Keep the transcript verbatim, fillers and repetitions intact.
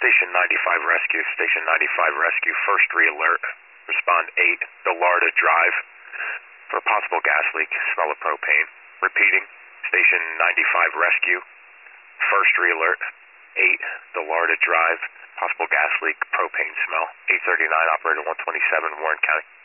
Station ninety-five Rescue, Station ninety-five Rescue, first re-alert. Respond eight, Delarda Drive. For a possible gas leak, smell of propane. Repeating, Station ninety-five Rescue, first re-alert. eight, Delarda Drive. Possible gas leak, propane smell. eight thirty-nine, Operator one twenty-seven, Warren County.